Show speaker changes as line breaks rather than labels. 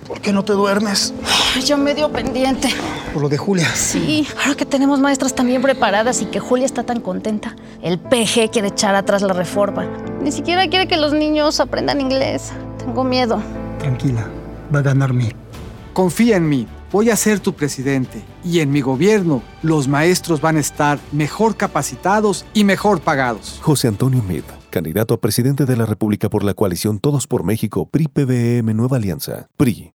¿Por qué no te duermes?
Yo medio pendiente.
Por lo de Julia.
Sí, ahora que tenemos maestras tan bien preparadas y que Julia está tan contenta, el PG quiere echar atrás la reforma. Ni siquiera quiere que los niños aprendan inglés. Tengo miedo.
Tranquila, va a ganar mí.
Confía en mí, voy a ser tu presidente. Y en mi gobierno, los maestros van a estar mejor capacitados y mejor pagados.
José Antonio Meade, candidato a presidente de la República por la coalición Todos por México, PRI-PBM Nueva Alianza. PRI.